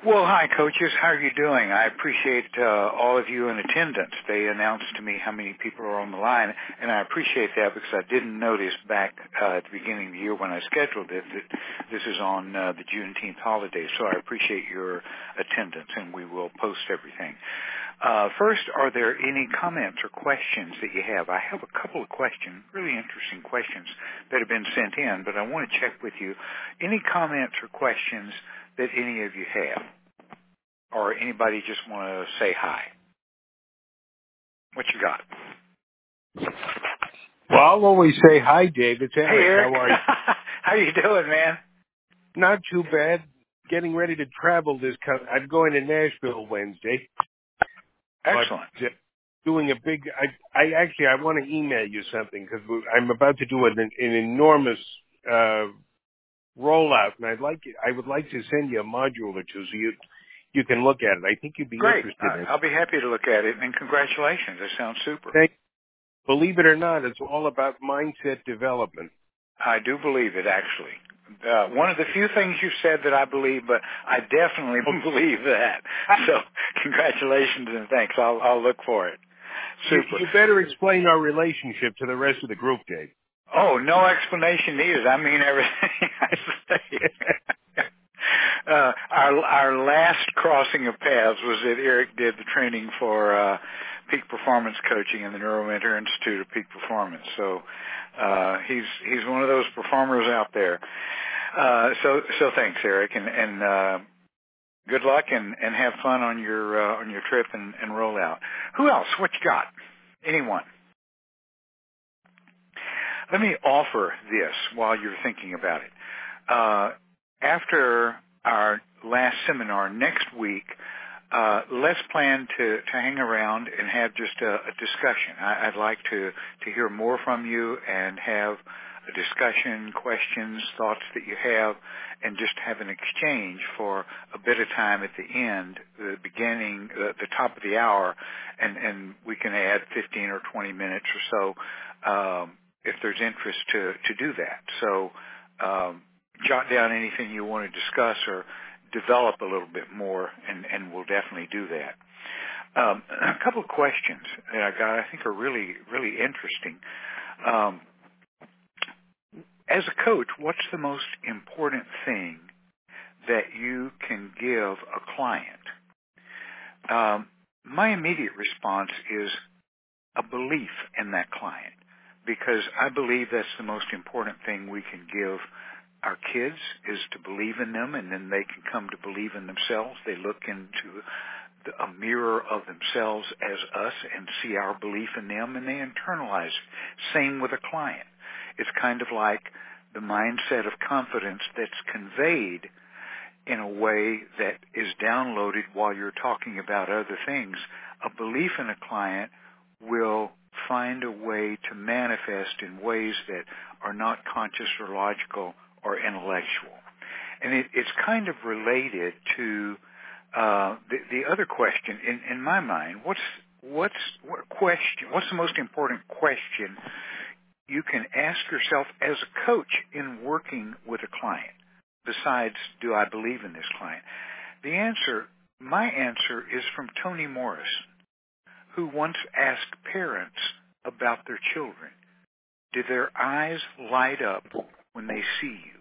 Well, hi, coaches. How are you doing? I appreciate all of you in attendance. They announced to me how many people are on the line, and I appreciate that because I didn't notice back at the beginning of the year when I scheduled it that this is on the Juneteenth holiday. So I appreciate your attendance, and we will post everything. First, are there any comments or questions that you have? I have a couple of questions, really interesting questions that have been sent in, but I want to check with you. Any comments or questions that any of you have? Or anybody just want to say hi? What you got? Well, I'll always say hi, Dave. It's Eric. Hey, Eric. How are you? How you doing, man? Not too bad. Getting ready to travel I'm going to Nashville Wednesday. Excellent. But, doing a big. I want to email you something because I'm about to do an enormous rollout, and I would like to send you a module or two so you can look at it. I think you'd be Great. interested in it. I'll be happy to look at it, and congratulations. That sounds super. Believe it or not, it's all about mindset development. I do believe it, actually. One of the few things you said that I believe, but I definitely believe that. So congratulations and thanks. I'll look for it. Super. You better explain our relationship to the rest of the group, Dave. Oh, no explanation needed. I mean everything I say. Our last crossing of paths was that Eric did the training for peak performance coaching in the Neuromentor Institute of Peak Performance. So he's one of those performers out there. So thanks, Eric, and good luck and have fun on your trip and rollout. Who else? What you got? Anyone? Let me offer this while you're thinking about it. After our last seminar next week, let's plan to hang around and have just a discussion. I'd like to hear more from you and have a discussion, questions, thoughts that you have, and just have an exchange for a bit of time at the end, the beginning, the top of the hour, and we can add 15 or 20 minutes or so if there's interest to do that. So jot down anything you want to discuss or develop a little bit more, and we'll definitely do that. A couple of questions that I got I think are really, really interesting. As a coach, what's the most important thing that you can give a client? My immediate response is a belief in that client, because I believe that's the most important thing we can give our kids, is to believe in them, and then they can come to believe in themselves. They look into a mirror of themselves as us and see our belief in them, and they internalize it. Same with a client. It's kind of like the mindset of confidence that's conveyed in a way that is downloaded while you're talking about other things. A belief in a client will find a way to manifest in ways that are not conscious or logical or intellectual. And it's kind of related to the other question in my mind. What's the most important question you can ask yourself as a coach in working with a client, besides, do I believe in this client? My answer is from Toni Morrison, who once asked parents about their children. Do their eyes light up when they see you?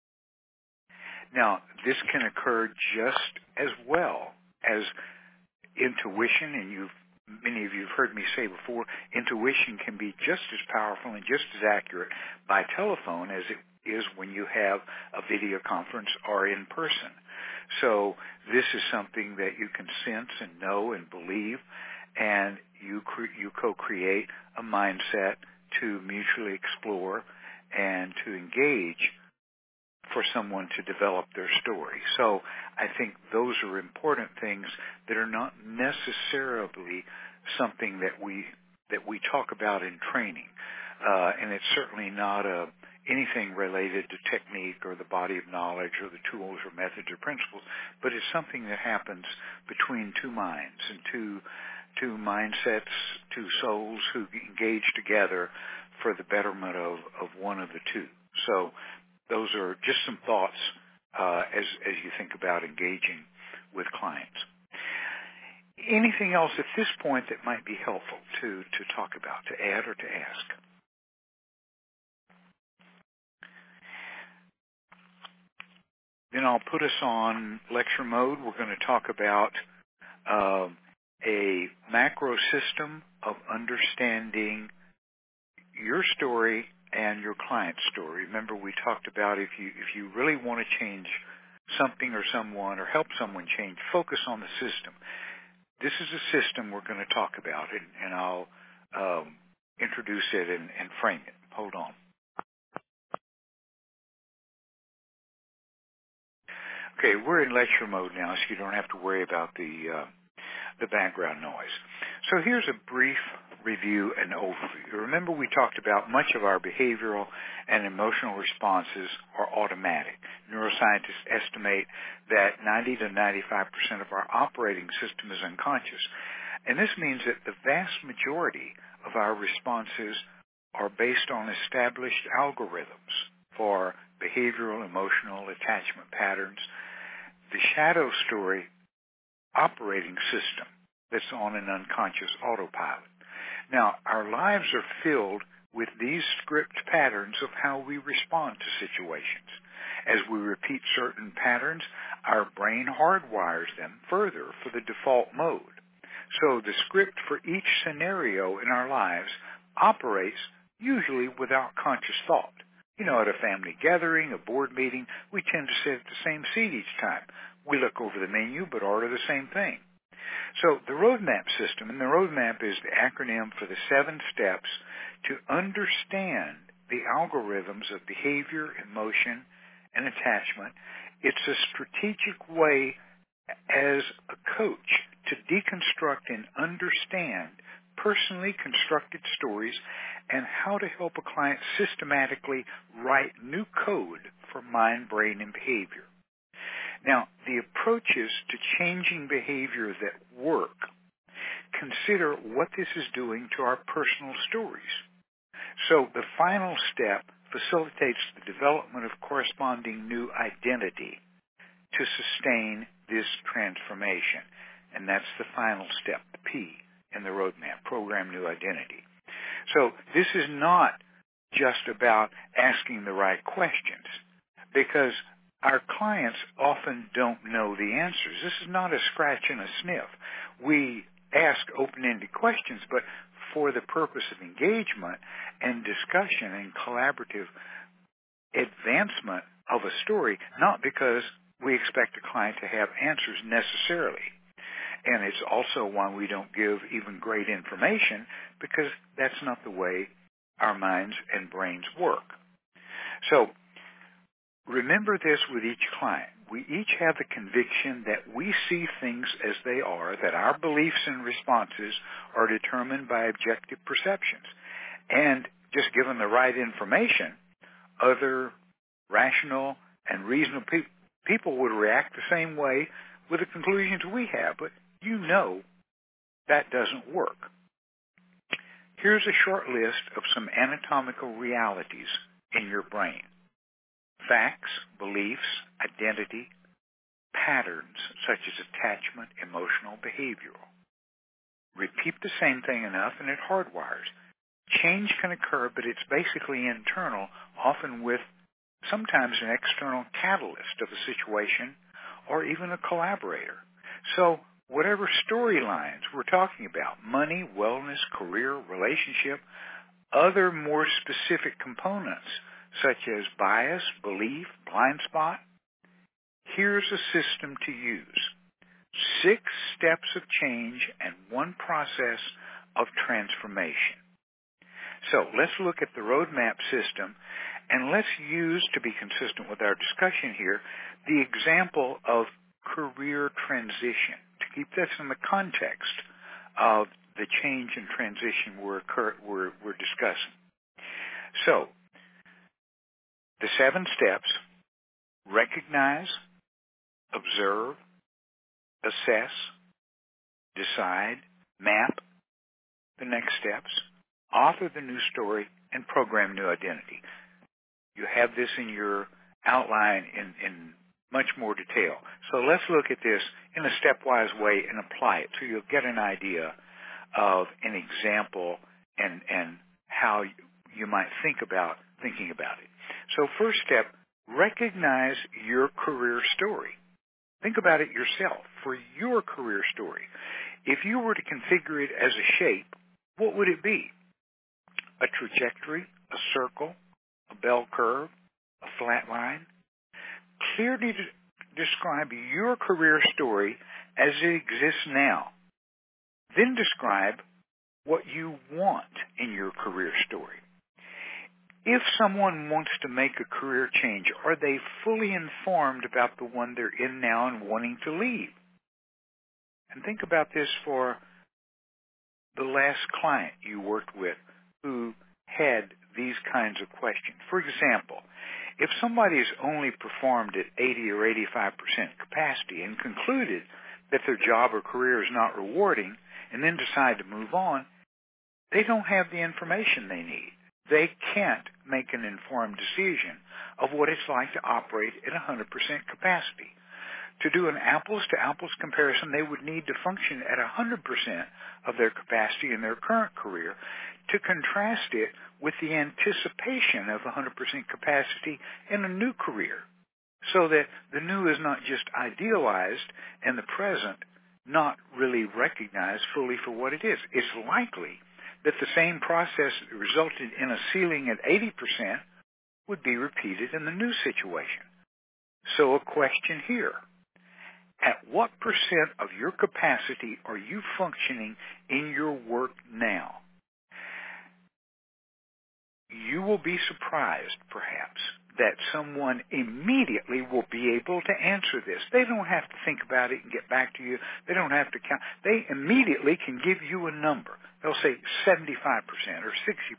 Now, this can occur just as well as intuition, and many of you have heard me say before, intuition can be just as powerful and just as accurate by telephone as it is when you have a video conference or in person. So this is something that you can sense and know and believe, and you co-create a mindset to mutually explore and to engage for someone to develop their story. So I think those are important things that are not necessarily something that we talk about in training, and it's certainly not anything related to technique or the body of knowledge or the tools or methods or principles, but it's something that happens between two minds and two mindsets, two souls who engage together for the betterment of one of the two. So those are just some thoughts as you think about engaging with clients. Anything else at this point that might be helpful to talk about, to add or to ask? Then I'll put us on lecture mode. We're going to talk about a macro system of understanding your story and your client's story. Remember, we talked about if you really want to change something or someone or help someone change, focus on the system. This is a system we're going to talk about, and I'll introduce it and frame it. Hold on. Okay, we're in lecture mode now, so you don't have to worry about the background noise. So here's a brief review and overview. Remember, we talked about much of our behavioral and emotional responses are automatic. Neuroscientists estimate that 90 to 95% of our operating system is unconscious. And this means that the vast majority of our responses are based on established algorithms for behavioral, emotional, attachment patterns. The shadow story operating system that's on an unconscious autopilot. Now, our lives are filled with these script patterns of how we respond to situations. As we repeat certain patterns, our brain hardwires them further for the default mode. So the script for each scenario in our lives operates usually without conscious thought. You know, at a family gathering, a board meeting, we tend to sit at the same seat each time. We look over the menu but order the same thing. So the roadmap system, and the roadmap is the acronym for the 7 steps to understand the algorithms of behavior, emotion, and attachment. It's a strategic way as a coach to deconstruct and understand personally constructed stories and how to help a client systematically write new code for mind, brain, and behavior. Now, the approaches to changing behavior that work consider what this is doing to our personal stories. So the final step facilitates the development of corresponding new identity to sustain this transformation. And that's the final step, the P in the roadmap, program new identity. So this is not just about asking the right questions, because our clients often don't know the answers. This is not a scratch and a sniff. We ask open-ended questions, but for the purpose of engagement and discussion and collaborative advancement of a story, not because we expect a client to have answers necessarily. And it's also why we don't give even great information, because that's not the way our minds and brains work. So remember this with each client. We each have the conviction that we see things as they are, that our beliefs and responses are determined by objective perceptions. And just given the right information, other rational and reasonable people would react the same way with the conclusions we have. But you know that doesn't work. Here's a short list of some anatomical realities in your brain. Facts, beliefs, identity, patterns such as attachment, emotional, behavioral. Repeat the same thing enough and it hardwires. Change can occur, but it's basically internal, often with sometimes an external catalyst of a situation or even a collaborator. So whatever storylines we're talking about, money, wellness, career, relationship, other more specific components such as bias, belief, blind spot, here's a system to use. 6 steps of change and 1 process of transformation. So let's look at the roadmap system, and let's use, to be consistent with our discussion here, the example of career transition, to keep this in the context of the change and transition we're discussing. So, the 7 steps: recognize, observe, assess, decide, map the next steps, author the new story, and program new identity. You have this in your outline in much more detail. So let's look at this in a stepwise way and apply it so you'll get an idea of an example and how you might thinking about it. So first step, recognize your career story. Think about it yourself for your career story. If you were to configure it as a shape, what would it be? A trajectory, a circle, a bell curve, a flat line? Clearly describe your career story as it exists now. Then describe what you want in your career story. If someone wants to make a career change, are they fully informed about the one they're in now and wanting to leave? And think about this for the last client you worked with who had these kinds of questions. For example, if somebody's only performed at 80 or 85% capacity and concluded that their job or career is not rewarding and then decide to move on, they don't have the information they need. They can't make an informed decision of what it's like to operate at 100% capacity. To do an apples-to-apples comparison, they would need to function at 100% of their capacity in their current career to contrast it with the anticipation of 100% capacity in a new career, so that the new is not just idealized and the present not really recognized fully for what it is. It's likely that the same process that resulted in a ceiling at 80% would be repeated in the new situation. So a question here. At what percent of your capacity are you functioning in your work now? You will be surprised, perhaps, that someone immediately will be able to answer this. They don't have to think about it and get back to you. They don't have to count. They immediately can give you a number. They'll say 75% or 60%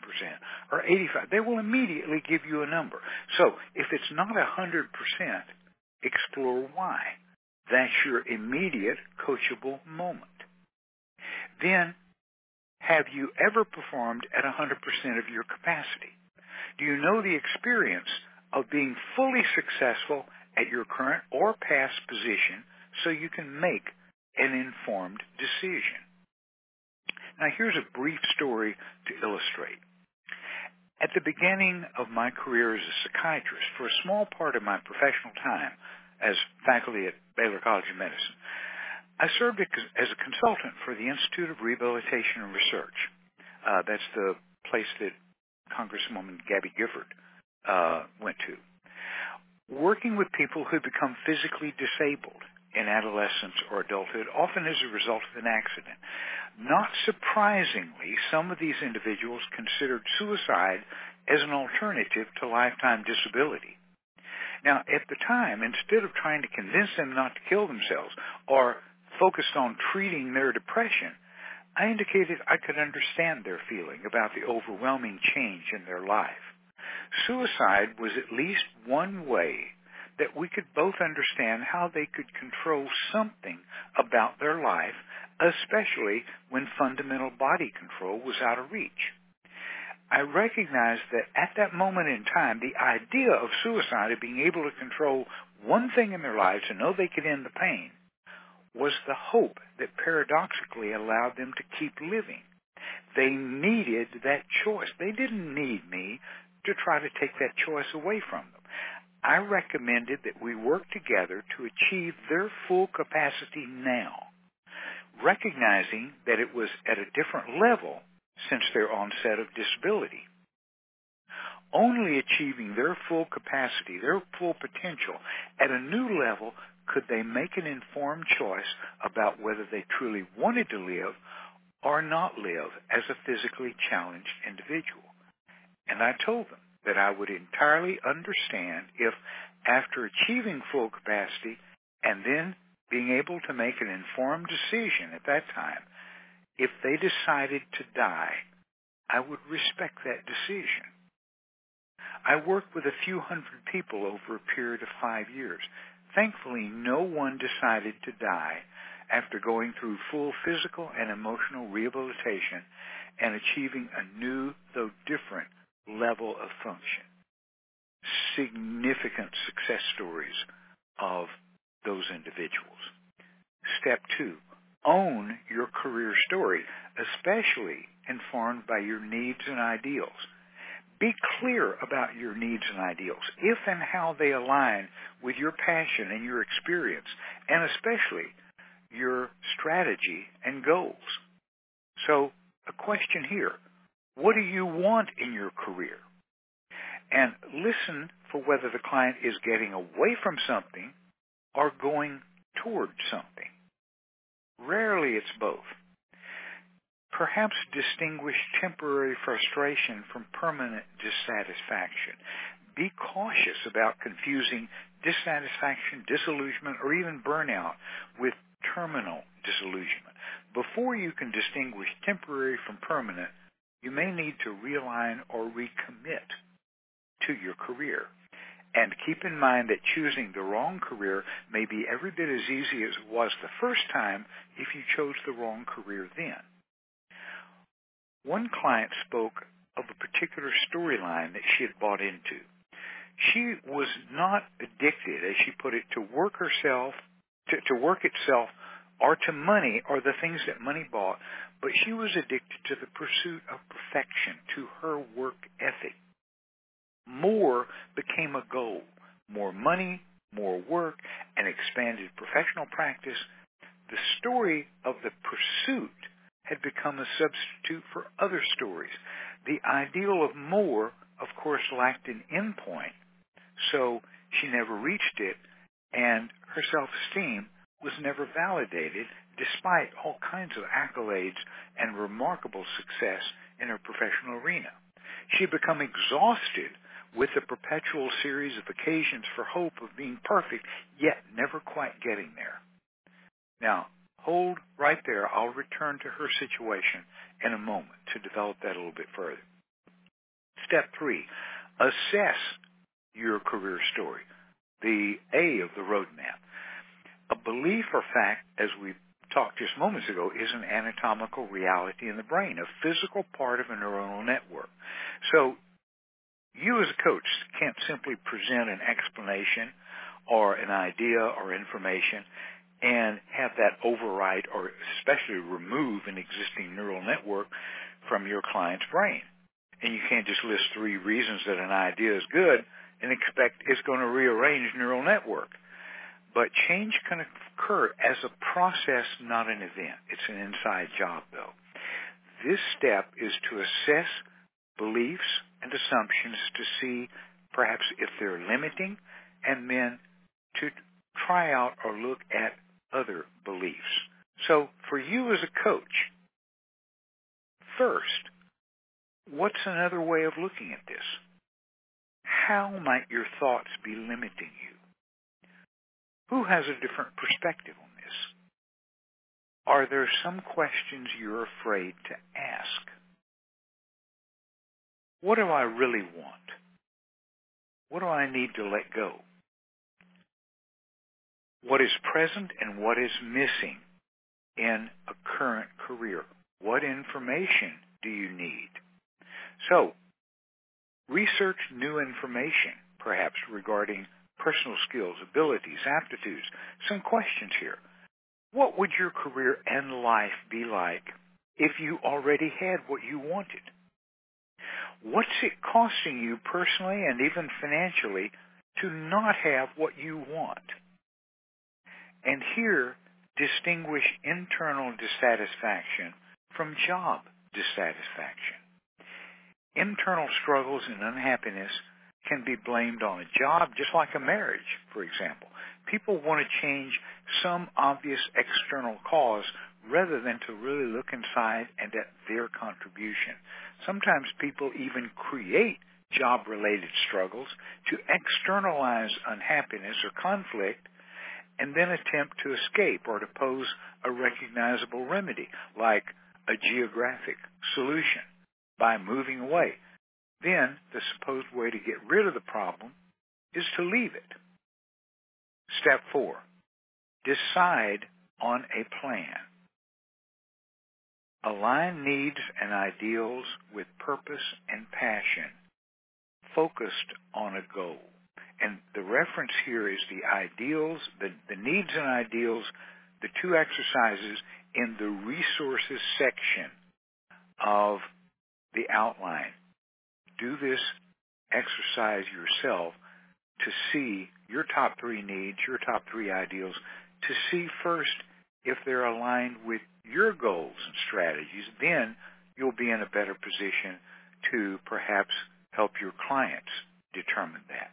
or 85%. They will immediately give you a number. So if it's not 100%, explore why. That's your immediate coachable moment. Then, have you ever performed at 100% of your capacity? Do you know the experience of being fully successful at your current or past position so you can make an informed decision? Now, here's a brief story to illustrate. At the beginning of my career as a psychiatrist, for a small part of my professional time as faculty at Baylor College of Medicine, I served as a consultant for the Institute of Rehabilitation and Research. That's the place that Congresswoman Gabby Gifford went to. Working with people who become physically disabled in adolescence or adulthood, often as a result of an accident. Not surprisingly, some of these individuals considered suicide as an alternative to lifetime disability. Now, at the time, instead of trying to convince them not to kill themselves or focused on treating their depression, I indicated I could understand their feeling about the overwhelming change in their life. Suicide was at least one way that we could both understand how they could control something about their life, especially when fundamental body control was out of reach. I recognized that at that moment in time, the idea of suicide, of being able to control one thing in their lives and know they could end the pain, was the hope that paradoxically allowed them to keep living. They needed that choice. They didn't need me to try to take that choice away from them. I recommended that we work together to achieve their full capacity now, recognizing that it was at a different level since their onset of disability. Only achieving their full capacity, their full potential, at a new level could they make an informed choice about whether they truly wanted to live or not live as a physically challenged individual. And I told them that I would entirely understand if, after achieving full capacity and then being able to make an informed decision at that time, if they decided to die, I would respect that decision. I worked with a few hundred people over a period of 5 years. Thankfully, no one decided to die after going through full physical and emotional rehabilitation and achieving a new, though different, level of function. Significant success stories of those individuals. Step 2, own your career story, especially informed by your needs and ideals. Be clear about your needs and ideals, if and how they align with your passion and your experience, and especially your strategy and goals. So, a question here, what do you want in your career? And listen for whether the client is getting away from something or going toward something. Rarely it's both. Perhaps distinguish temporary frustration from permanent dissatisfaction. Be cautious about confusing dissatisfaction, disillusionment, or even burnout with terminal disillusionment. Before you can distinguish temporary from permanent, you may need to realign or recommit to your career. And keep in mind that choosing the wrong career may be every bit as easy as it was the first time if you chose the wrong career then. One client spoke of a particular storyline that she had bought into. She was not addicted, as she put it, to work herself, to work itself, or to money, or the things that money bought, but she was addicted to the pursuit of perfection, to her work ethic. More became a goal. More money, more work, and expanded professional practice. The story of the pursuit had become a substitute for other stories. The ideal of more, of course, lacked an endpoint, so she never reached it, and her self-esteem was never validated despite all kinds of accolades and remarkable success in her professional arena. She had become exhausted with the perpetual series of occasions for hope of being perfect, yet never quite getting there. Now, hold right there. I'll return to her situation in a moment to develop that a little bit further. Step 3, assess your career story, the A of the roadmap. A belief or fact, as we talked just moments ago, is an anatomical reality in the brain, a physical part of a neuronal network. So you as a coach can't simply present an explanation or an idea or information and have that override or especially remove an existing neural network from your client's brain. And you can't just list 3 reasons that an idea is good and expect it's going to rearrange neural network. But change can occur as a process, not an event. It's an inside job, though. This step is to assess beliefs and assumptions to see perhaps if they're limiting, and then to try out or look at other beliefs. So for you as a coach, first, what's another way of looking at this? How might your thoughts be limiting you? Who has a different perspective on this? Are there some questions you're afraid to ask? What do I really want? What do I need to let go? What is present and what is missing in a current career? What information do you need? So, research new information, perhaps regarding personal skills, abilities, aptitudes. Some questions here. What would your career and life be like if you already had what you wanted? What's it costing you personally and even financially to not have what you want? And here, distinguish internal dissatisfaction from job dissatisfaction. Internal struggles and unhappiness can be blamed on a job, just like a marriage, for example. People want to change some obvious external cause rather than to really look inside and at their contribution. Sometimes people even create job-related struggles to externalize unhappiness or conflict and then attempt to escape or to pose a recognizable remedy, like a geographic solution, by moving away. Then the supposed way to get rid of the problem is to leave it. Step 4, decide on a plan. Align needs and ideals with purpose and passion, focused on a goal. And the reference here is the ideals, the needs and ideals, the two exercises in the resources section of the outline. Do this exercise yourself to see your top three needs, your top three ideals, to see first if they're aligned with your goals and strategies. Then you'll be in a better position to perhaps help your clients determine that.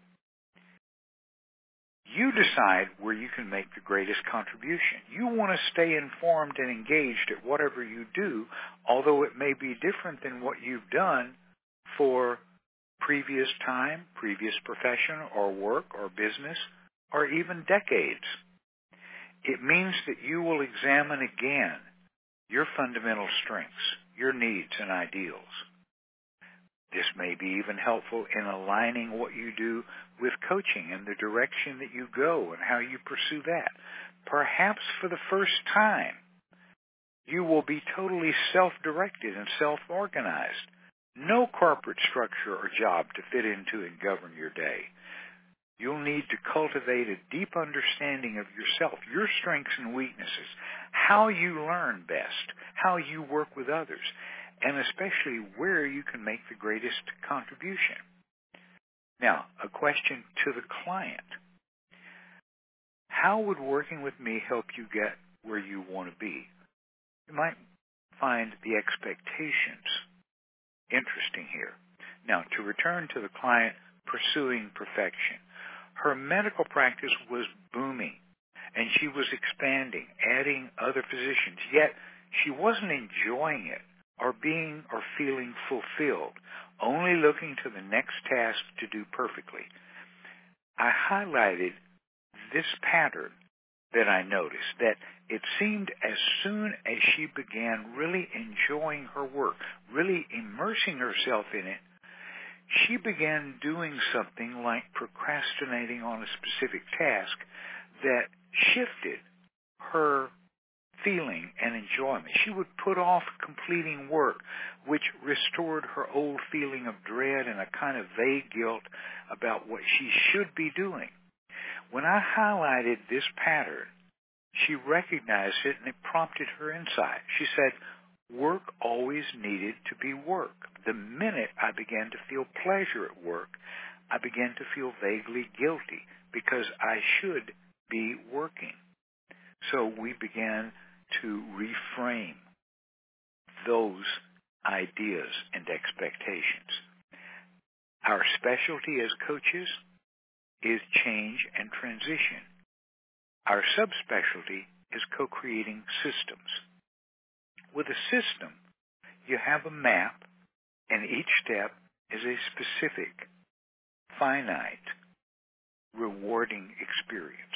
You decide where you can make the greatest contribution. You want to stay informed and engaged at whatever you do, although it may be different than what you've done for previous time, previous profession or work or business, or even decades. It means that you will examine again your fundamental strengths, your needs and ideals. This may be even helpful in aligning what you do with coaching and the direction that you go and how you pursue that. Perhaps for the first time, you will be totally self-directed and self-organized. No corporate structure or job to fit into and govern your day. You'll need to cultivate a deep understanding of yourself, your strengths and weaknesses, how you learn best, how you work with others, and especially where you can make the greatest contribution. Now, a question to the client. How would working with me help you get where you want to be? You might find the expectations interesting here. Now, to return to the client pursuing perfection, her medical practice was booming, and she was expanding, adding other physicians, yet she wasn't enjoying it or being or feeling fulfilled, only looking to the next task to do perfectly. I highlighted this pattern that I noticed, that it seemed as soon as she began really enjoying her work, really immersing herself in it, she began doing something like procrastinating on a specific task that shifted her feeling and enjoyment. She would put off completing work, which restored her old feeling of dread and a kind of vague guilt about what she should be doing. When I highlighted this pattern, she recognized it and it prompted her insight. She said, work always needed to be work. The minute I began to feel pleasure at work, I began to feel vaguely guilty because I should be working. So we began to reframe those ideas and expectations. Our specialty as coaches is change and transition. Our subspecialty is co-creating systems. With a system, you have a map, and each step is a specific, finite, rewarding experience.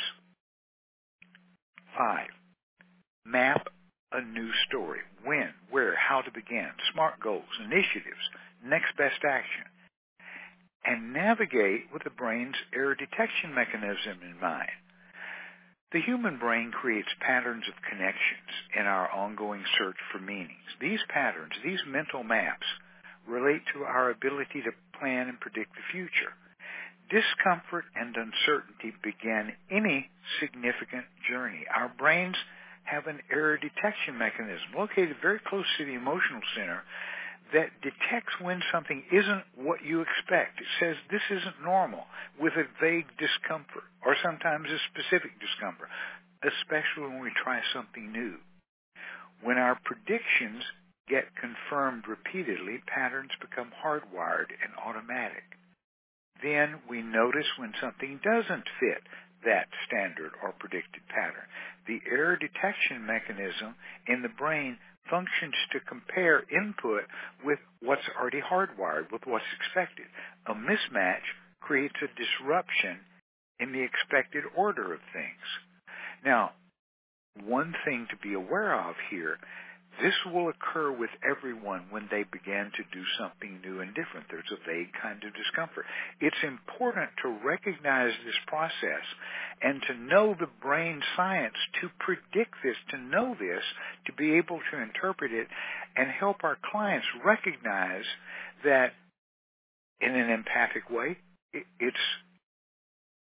5. Map a new story. When, where, how to begin, SMART goals, initiatives, next best action, and navigate with the brain's error detection mechanism in mind. The human brain creates patterns of connections in our ongoing search for meanings. These patterns, these mental maps, relate to our ability to plan and predict the future. Discomfort and uncertainty begin any significant journey. Our brains have an error detection mechanism located very close to the emotional center that detects when something isn't what you expect. It says this isn't normal with a vague discomfort or sometimes a specific discomfort, especially when we try something new. When our predictions get confirmed repeatedly, patterns become hardwired and automatic. Then we notice when something doesn't fit that standard or predicted pattern. The error detection mechanism in the brain functions to compare input with what's already hardwired, with what's expected. A mismatch creates a disruption in the expected order of things. Now, one thing to be aware of here, this will occur with everyone when they begin to do something new and different. There's a vague kind of discomfort. It's important to recognize this process and to know the brain science, to predict this, to know this, to be able to interpret it and help our clients recognize that in an empathic way, it's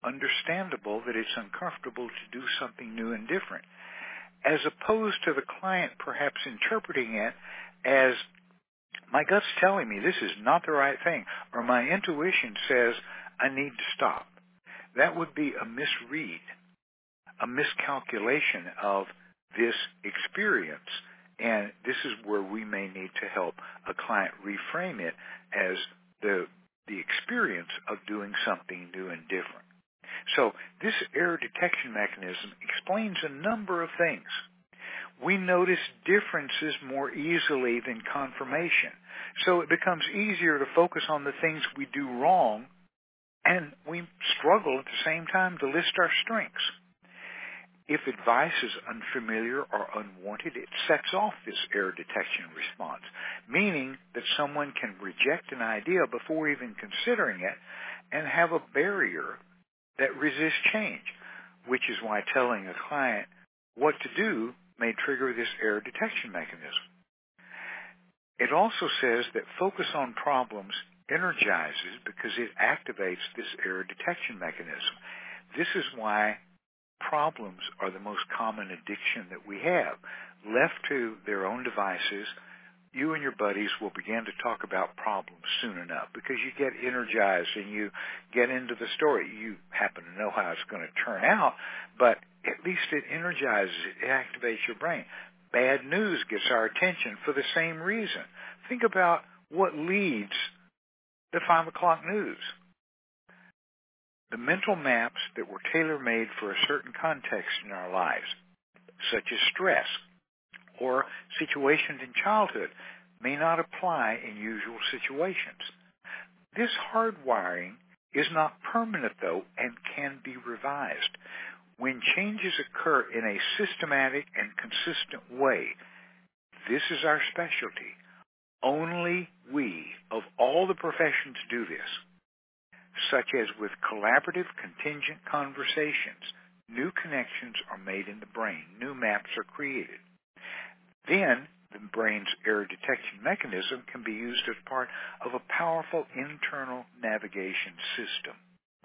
understandable that it's uncomfortable to do something new and different, as opposed to the client perhaps interpreting it as, my gut's telling me this is not the right thing, or my intuition says I need to stop. That would be a misread, a miscalculation of this experience. And this is where we may need to help a client reframe it as the experience of doing something new and different. So this error detection mechanism explains a number of things. We notice differences more easily than confirmation. So it becomes easier to focus on the things we do wrong, and we struggle at the same time to list our strengths. If advice is unfamiliar or unwanted, it sets off this error detection response, meaning that someone can reject an idea before even considering it and have a barrier that resists change, which is why telling a client what to do may trigger this error detection mechanism. It also says that focus on problems energizes because it activates this error detection mechanism. This is why problems are the most common addiction that we have. Left to their own devices, you and your buddies will begin to talk about problems soon enough because you get energized and you get into the story. You happen to know how it's going to turn out, but at least it energizes it. It activates your brain. Bad news gets our attention for the same reason. Think about what leads the 5 o'clock news. The mental maps that were tailor-made for a certain context in our lives, such as stress or situations in childhood, may not apply in usual situations. This hardwiring is not permanent, though, and can be revised. When changes occur in a systematic and consistent way, this is our specialty. Only we, of all the professions, do this. Such as with collaborative contingent conversations, new connections are made in the brain, new maps are created. Then, the brain's error detection mechanism can be used as part of a powerful internal navigation system.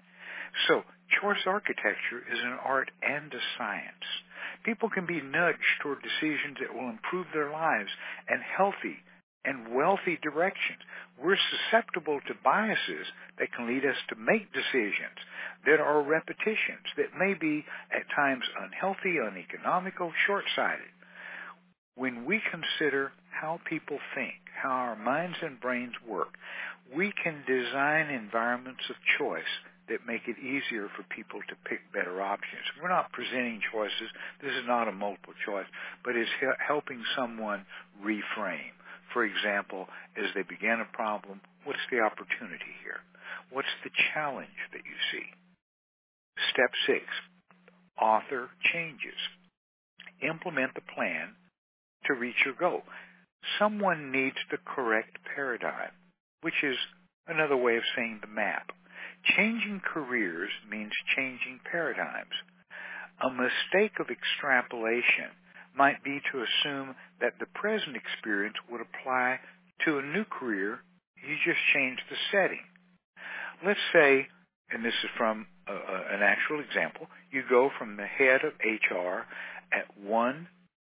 So, choice architecture is an art and a science. People can be nudged toward decisions that will improve their lives and healthy and wealthy directions. We're susceptible to biases that can lead us to make decisions that are repetitions, that may be at times unhealthy, uneconomical, short-sighted. When we consider how people think, how our minds and brains work, we can design environments of choice that make it easier for people to pick better options. We're not presenting choices. This is not a multiple choice, but it's helping someone reframe. For example, as they begin a problem, what's the opportunity here? What's the challenge that you see? Step 6, author changes. Implement the plan to reach your goal. Someone needs the correct paradigm, which is another way of saying the map. Changing careers means changing paradigms. A mistake of extrapolation might be to assume that the present experience would apply to a new career. You just changed the setting. Let's say, and this is from an actual example, you go from the head of HR at one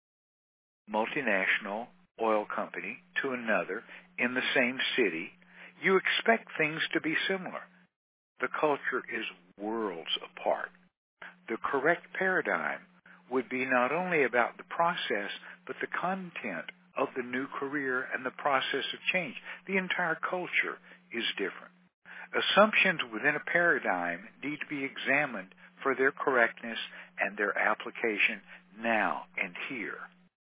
multinational oil company to another in the same city. You expect things to be similar. The culture is worlds apart. The correct paradigm would be not only about the process, but the content of the new career and the process of change. The entire culture is different. Assumptions within a paradigm need to be examined for their correctness and their application now and here.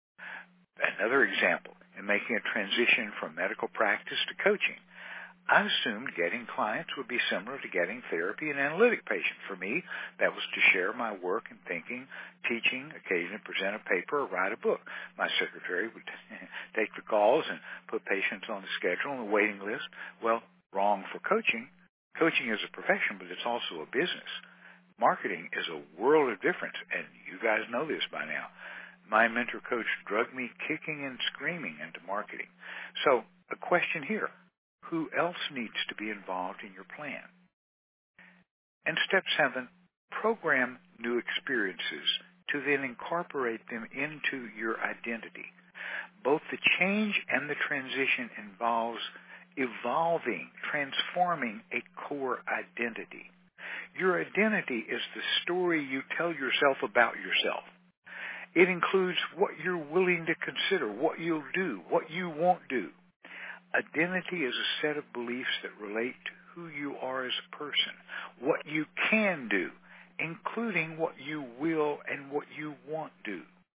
Another example, in making a transition from medical practice to coaching, I assumed getting clients would be similar to getting therapy and analytic patients. For me, that was to share my work and thinking, teaching, occasionally present a paper or write a book. My secretary would take the calls and put patients on the schedule and the waiting list. Well, wrong for coaching. Coaching is a profession, but it's also a business. Marketing is a world of difference, and you guys know this by now. My mentor coach drugged me kicking and screaming into marketing. So, a question here. Who else needs to be involved in your plan? And step 7, program new experiences to then incorporate them into your identity. Both the change and the transition involves evolving, transforming a core identity. Your identity is the story you tell yourself about yourself. It includes what you're willing to consider, what you'll do, what you won't do. Identity is a set of beliefs that relate to who you are as a person, what you can do, including what you will and what you won't do.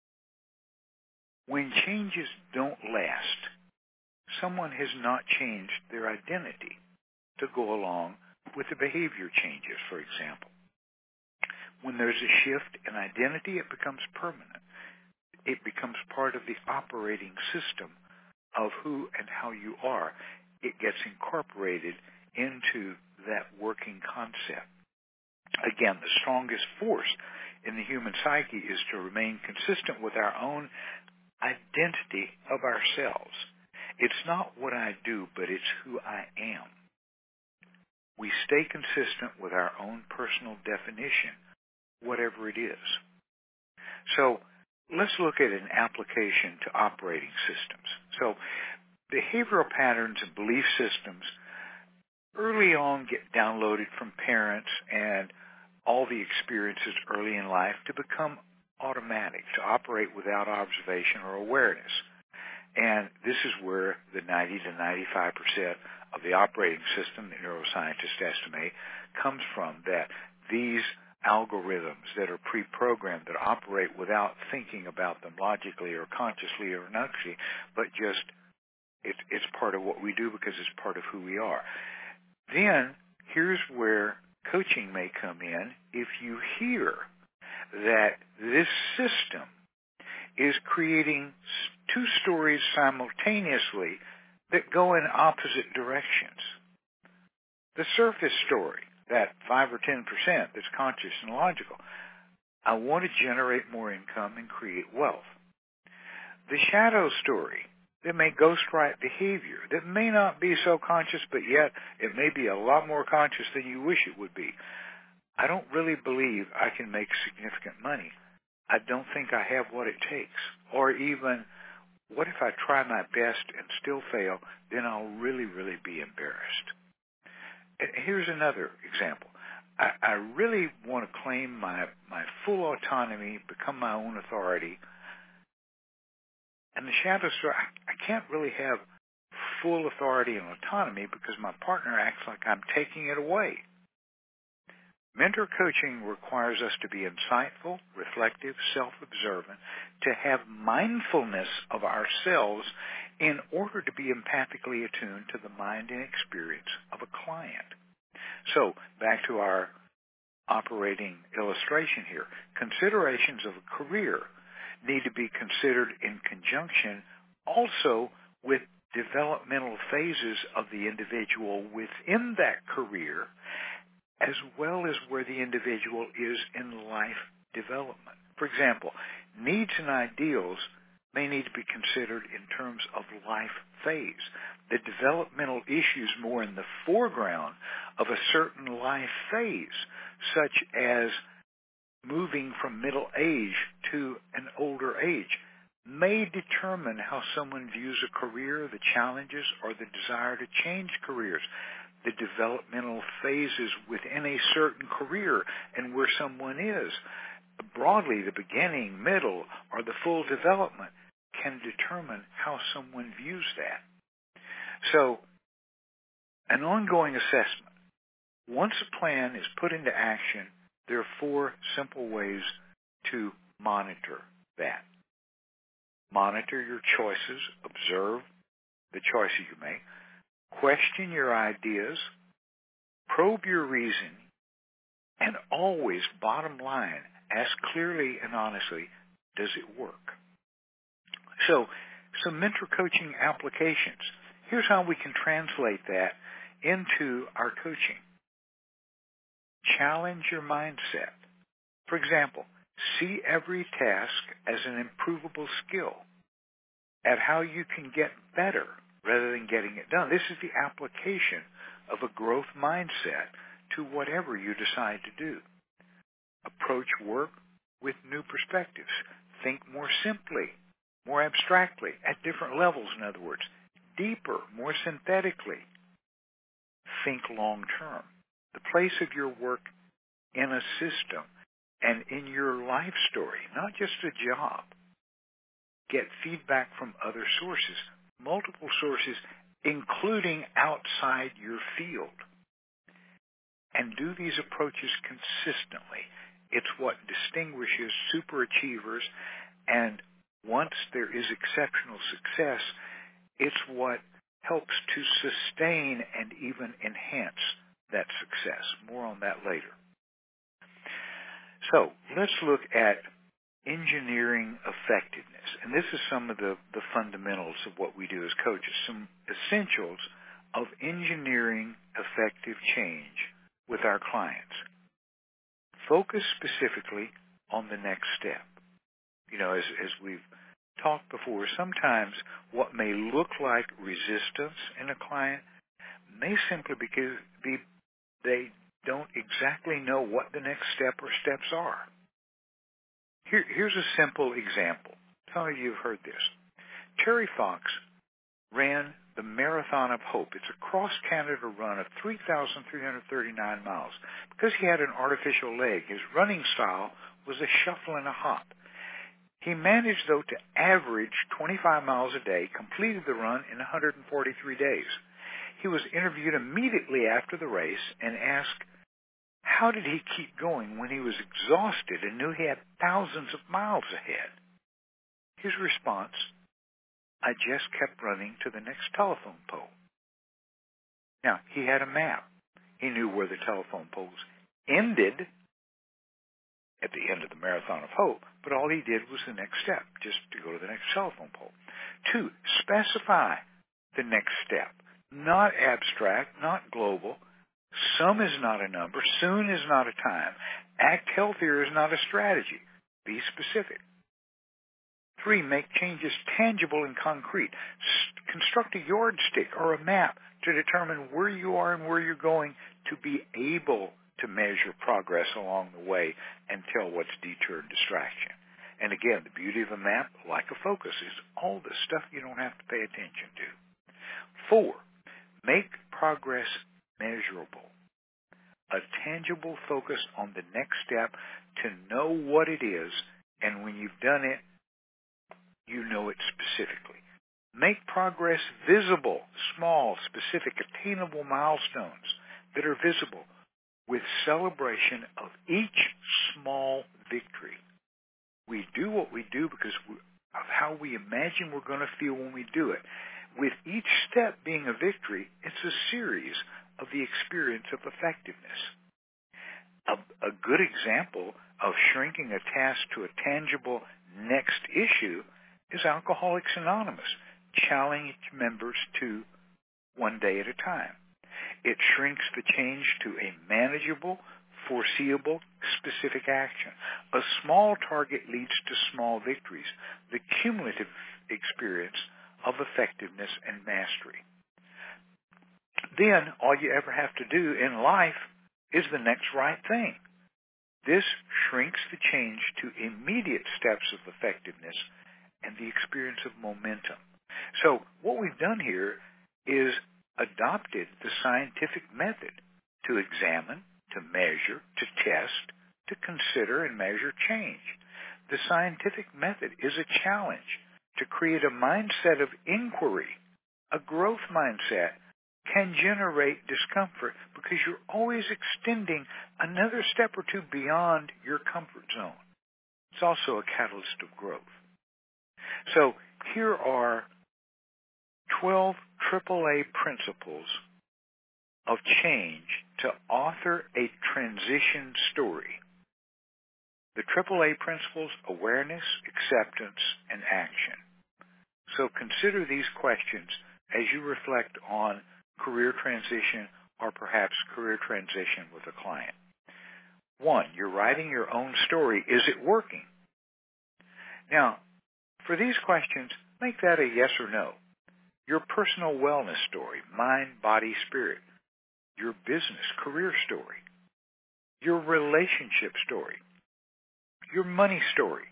When changes don't last, someone has not changed their identity to go along with the behavior changes, for example. When there's a shift in identity, it becomes permanent. It becomes part of the operating system of who and how you are. It gets incorporated into that working concept. Again, the strongest force in the human psyche is to remain consistent with our own identity of ourselves. It's not what I do, but it's who I am. We stay consistent with our own personal definition, whatever it is. So let's look at an application to operating systems. So behavioral patterns and belief systems early on get downloaded from parents and all the experiences early in life to become automatic, to operate without observation or awareness. And this is where the 90 to 95% of the operating system, the neuroscientists estimate, comes from, that these algorithms that are pre-programmed, that operate without thinking about them logically or consciously or unconsciously, but just it's part of what we do because it's part of who we are. Then here's where coaching may come in. If you hear that this system is creating two stories simultaneously that go in opposite directions. The surface story, that 5 or 10% that's conscious and logical, I want to generate more income and create wealth. The shadow story, that may ghostwrite behavior, that may not be so conscious, but yet it may be a lot more conscious than you wish it would be. I don't really believe I can make significant money. I don't think I have what it takes. Or even, what if I try my best and still fail? Then I'll really, really be embarrassed. Here's another example. I really want to claim my full autonomy, become my own authority. And the shadow story, I can't really have full authority and autonomy because my partner acts like I'm taking it away. Mentor coaching requires us to be insightful, reflective, self-observant, to have mindfulness of ourselves in order to be empathically attuned to the mind and experience of a client. So, back to our operating illustration here. Considerations of a career need to be considered in conjunction also with developmental phases of the individual within that career, as well as where the individual is in life development. For example, needs and ideals may need to be considered in terms of life phase. The developmental issues more in the foreground of a certain life phase, such as moving from middle age to an older age, may determine how someone views a career, the challenges, or the desire to change careers. The developmental phases within a certain career and where someone is. Broadly, the beginning, middle, or the full development can determine how someone views that. So, an ongoing assessment. Once a plan is put into action, there are 4 simple ways to monitor that. Monitor your choices, observe the choices you make, question your ideas, probe your reasoning, and always, bottom line, ask clearly and honestly, does it work? So, some mentor coaching applications. Here's how we can translate that into our coaching. Challenge your mindset. For example, see every task as an improvable skill at how you can get better rather than getting it done. This is the application of a growth mindset to whatever you decide to do. approach work with new perspectives. Think more simply, more abstractly, at different levels, in other words. Deeper, more synthetically. Think long term. The place of your work in a system and in your life story, not just a job. Get feedback from other sources, multiple sources, including outside your field. And do these approaches consistently. It's what distinguishes superachievers, and once there is exceptional success, it's what helps to sustain and even enhance that success. More on that later. So let's look at engineering effectiveness. And this is some of the fundamentals of what we do as coaches, some essentials of engineering effective change with our clients. Focus specifically on the next step. You know, as we've talked before, sometimes what may look like resistance in a client may simply be they don't exactly know what the next step or steps are. Here's a simple example. Some of you have heard this. Terry Fox ran the Marathon of Hope. It's a cross-Canada run of 3,339 miles. Because he had an artificial leg, his running style was a shuffle and a hop. He managed, though, to average 25 miles a day, completed the run in 143 days. He was interviewed immediately after the race and asked, how did he keep going when he was exhausted and knew he had thousands of miles ahead? His response, I just kept running to the next telephone pole. Now, he had a map. He knew where the telephone poles ended at the end of the Marathon of Hope, but all he did was the next step, just to go to the next telephone pole. 2, specify the next step. Not abstract, not global. Some is not a number. Soon is not a time. Act healthier is not a strategy. Be specific. 3, make changes tangible and concrete. Construct a yardstick or a map to determine where you are and where you're going to be able to measure progress along the way and tell what's deter and distraction. And again, the beauty of a map, like a focus, is all the stuff you don't have to pay attention to. 4, make progress measurable. A tangible focus on the next step to know what it is, and when you've done it, you know it specifically. Make progress visible, small, specific, attainable milestones that are visible with celebration of each small victory. We do what we do because of how we imagine we're going to feel when we do it. With each step being a victory, it's a series of the experience of effectiveness. A good example of shrinking a task to a tangible next issue is Alcoholics Anonymous. Challenge members to one day at a time. It shrinks the change to a manageable, foreseeable, specific action. A small target leads to small victories, the cumulative experience of effectiveness and mastery. Then all you ever have to do in life is the next right thing. This shrinks the change to immediate steps of effectiveness and the experience of momentum. So what we've done here is adopted the scientific method to examine, to measure, to test, to consider and measure change. The scientific method is a challenge to create a mindset of inquiry. A growth mindset can generate discomfort because you're always extending another step or two beyond your comfort zone. It's also a catalyst of growth. So here are 12 AAA principles of change to author a transition story. The AAA principles: awareness, acceptance, and action. So consider these questions as you reflect on career transition or perhaps career transition with a client. 1, you're writing your own story. Is it working? Now, for these questions, make that a yes or no. Your personal wellness story, mind, body, spirit. Your business, career story. Your relationship story. your money story.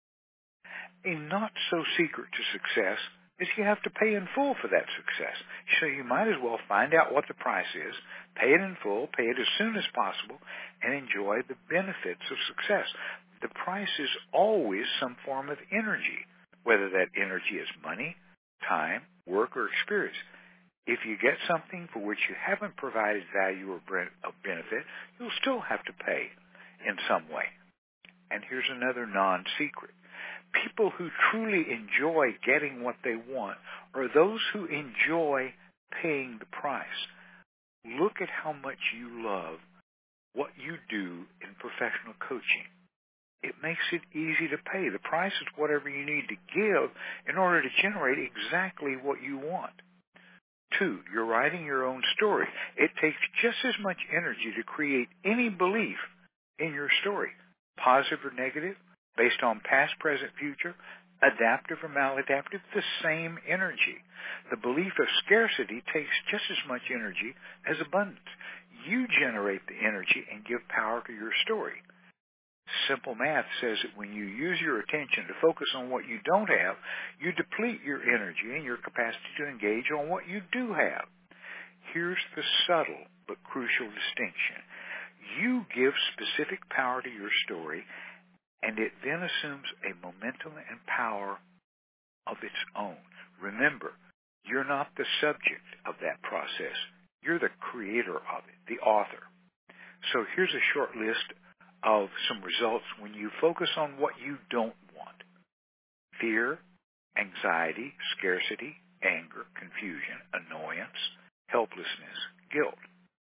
A not-so-secret to success is you have to pay in full for that success. So you might as well find out what the price is, pay it in full, pay it as soon as possible, and enjoy the benefits of success. The price is always some form of energy, whether that energy is money, time, work, or experience. If you get something for which you haven't provided value or benefit, you'll still have to pay in some way. And here's another non-secret. People who truly enjoy getting what they want are those who enjoy paying the price. Look at how much you love what you do in professional coaching. It makes it easy to pay. The price is whatever you need to give in order to generate exactly what you want. 2, you're writing your own story. It takes just as much energy to create any belief in your story, positive or negative, based on past, present, future, adaptive or maladaptive, the same energy. The belief of scarcity takes just as much energy as abundance. You generate the energy and give power to your story. Simple math says that when you use your attention to focus on what you don't have, you deplete your energy and your capacity to engage on what you do have. Here's the subtle but crucial distinction. You give specific power to your story, and it then assumes a momentum and power of its own. Remember, you're not the subject of that process. You're the creator of it, the author. So here's a short list of some results when you focus on what you don't want. Fear, anxiety, scarcity, anger, confusion, annoyance, helplessness, guilt.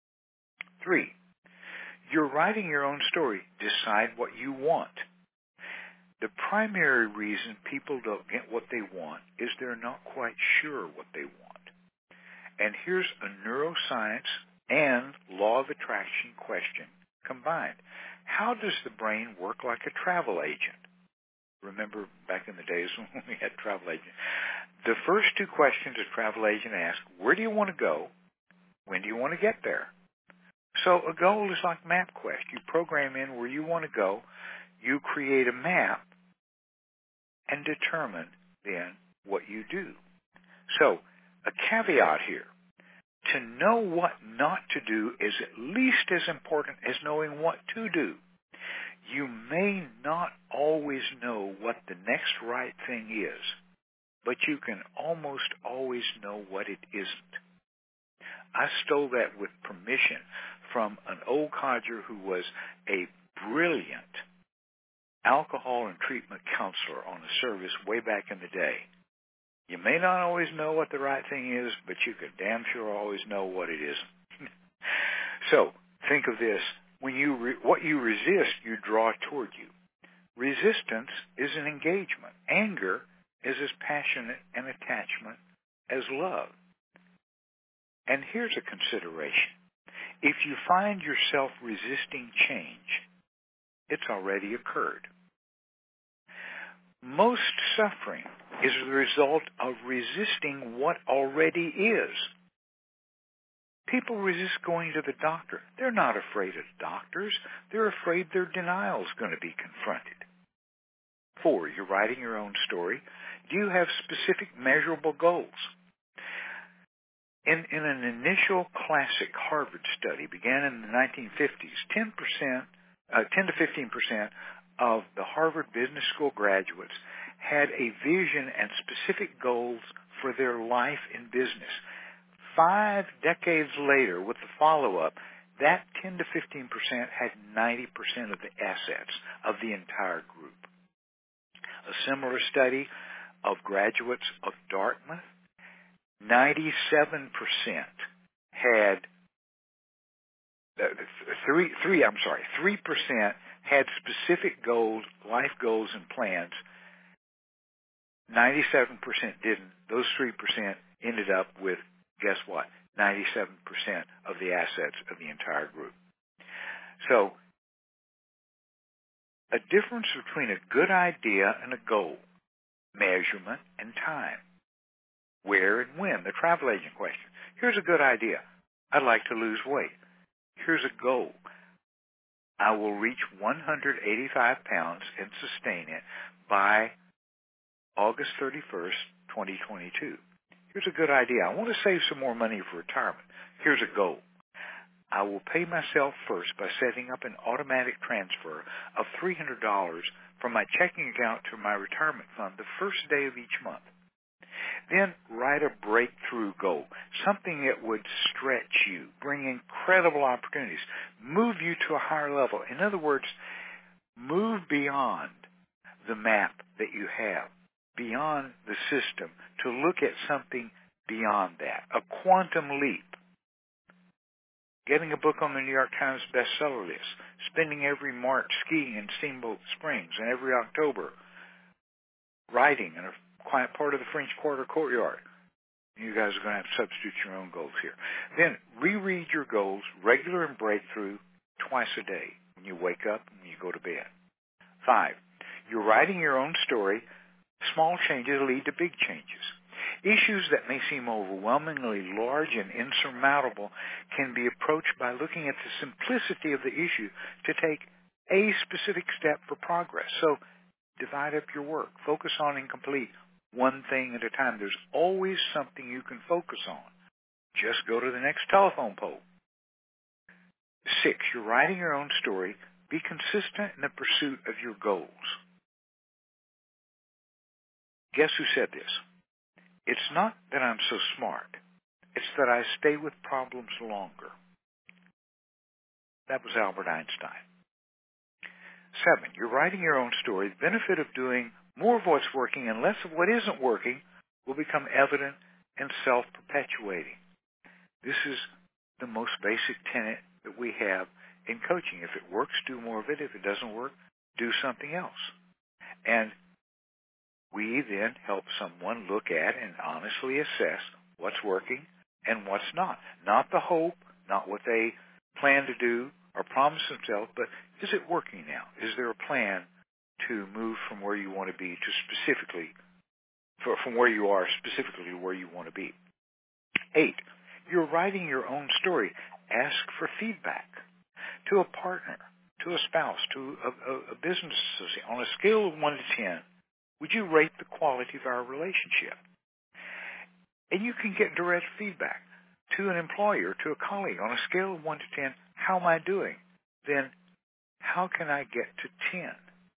3, you're writing your own story. Decide what you want. The primary reason people don't get what they want is they're not quite sure what they want. And here's a neuroscience and law of attraction question combined. How does the brain work like a travel agent? Remember back in the days when we had travel agents? The first 2 questions a travel agent asks, where do you want to go? When do you want to get there? So a goal is like MapQuest. You program in where you want to go, you create a map, and determine then what you do. So a caveat here. To know what not to do is at least as important as knowing what to do. You may not always know what the next right thing is, but you can almost always know what it isn't. I stole that with permission from an old codger who was a brilliant alcohol and treatment counselor on a service way back in the day. You may not always know what the right thing is, but you can damn sure always know what it isn't. So think of this. When what you resist, you draw toward you. Resistance is an engagement. Anger is as passionate an attachment as love. And here's a consideration. If you find yourself resisting change, it's already occurred. Most suffering is the result of resisting what already is. People resist going to the doctor. They're not afraid of doctors. They're afraid their denial is going to be confronted. 4, you're writing your own story. Do you have specific measurable goals? In an initial classic Harvard study began in the 1950s, 10 to 15% of the Harvard Business School graduates had a vision and specific goals for their life in business. 5 decades later, with the follow-up, that 10 to 15% had 90% of the assets of the entire group. A similar study of graduates of Dartmouth, 97% had 3% had specific goals, life goals and plans. 97% didn't. Those 3% ended up with, guess what? 97% of the assets of the entire group. So, a difference between a good idea and a goal, measurement and time, where and when, the travel agent question. Here's a good idea. I'd like to lose weight. Here's a goal. I will reach 185 pounds and sustain it by August 31st, 2022. Here's a good idea. I want to save some more money for retirement. Here's a goal. I will pay myself first by setting up an automatic transfer of $300 from my checking account to my retirement fund the first day of each month. Then write a breakthrough goal, something that would stretch you, bring incredible opportunities, move you to a higher level. In other words, move beyond the map that you have, beyond the system, to look at something beyond that, a quantum leap. Getting a book on the New York Times bestseller list, spending every March skiing in Steamboat Springs, and every October riding in a quiet part of the French Quarter courtyard. You guys are going to have to substitute your own goals here. Then reread your goals, regular and breakthrough, twice a day, when you wake up and when you go to bed. 5, you're writing your own story. Small changes lead to big changes. Issues that may seem overwhelmingly large and insurmountable can be approached by looking at the simplicity of the issue to take a specific step for progress. So divide up your work. Focus on and complete one thing at a time. There's always something you can focus on. Just go to the next telephone pole. 6, you're writing your own story. Be consistent in the pursuit of your goals. Guess who said this? It's not that I'm so smart. It's that I stay with problems longer. That was Albert Einstein. 7, you're writing your own story. The benefit of doing more of what's working and less of what isn't working will become evident and self-perpetuating. This is the most basic tenet that we have in coaching. If it works, do more of it. If it doesn't work, do something else. And we then help someone look at and honestly assess what's working and what's not. Not the hope, not what they plan to do or promise themselves, but is it working now? Is there a plan to move from where you want to be to specifically, from where you are specifically to where you want to be? 8, you're writing your own story. Ask for feedback to a partner, to a spouse, to a business associate. On a scale of 1 to 10, would you rate the quality of our relationship? And you can get direct feedback to an employer, to a colleague. On a scale of 1 to 10, how am I doing? Then how can I get to 10?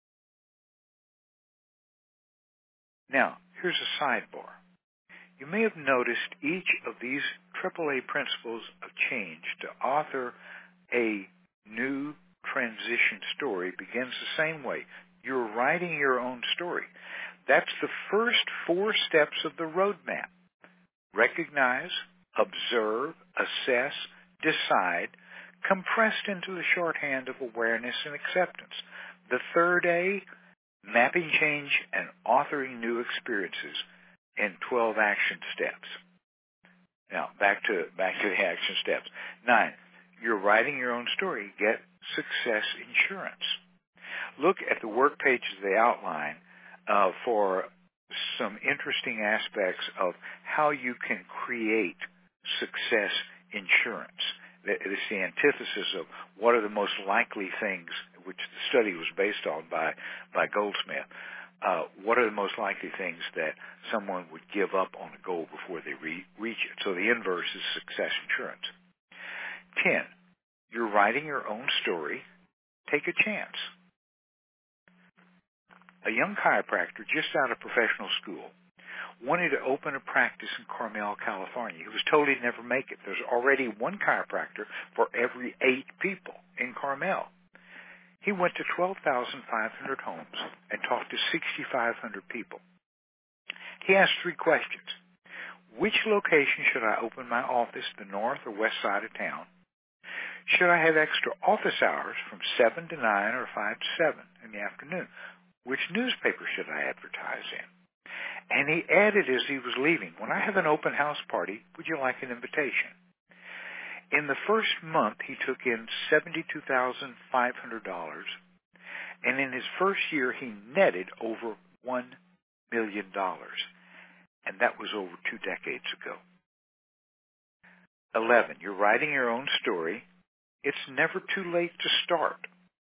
Now, here's a sidebar. You may have noticed each of these AAA principles of change to author a new transition story begins the same way. You're writing your own story. That's the first 4 steps of the roadmap. Recognize, observe, assess, decide, compressed into the shorthand of awareness and acceptance. The third A, mapping change and authoring new experiences in 12 action steps. Now, back to the action steps. 9, you're writing your own story. Get success insurance. Look at the work pages they outline for some interesting aspects of how you can create success insurance. It's the antithesis of what are the most likely things, which the study was based on by Goldsmith. What are the most likely things that someone would give up on a goal before they reach it? So the inverse is success insurance. 10, you're writing your own story. Take a chance. A young chiropractor just out of professional school wanted to open a practice in Carmel, California. He was told he'd never make it. There's already one chiropractor for every 8 people in Carmel. He went to 12,500 homes and talked to 6,500 people. He asked 3 questions. Which location should I open my office, the north or west side of town? Should I have extra office hours from 7 to 9 or 5 to 7 in the afternoon? Which newspaper should I advertise in? And he added as he was leaving, when I have an open house party, would you like an invitation? In the first month, he took in $72,500, and in his first year, he netted over $1 million. And that was over 2 decades ago. 11, you're writing your own story. It's never too late to start.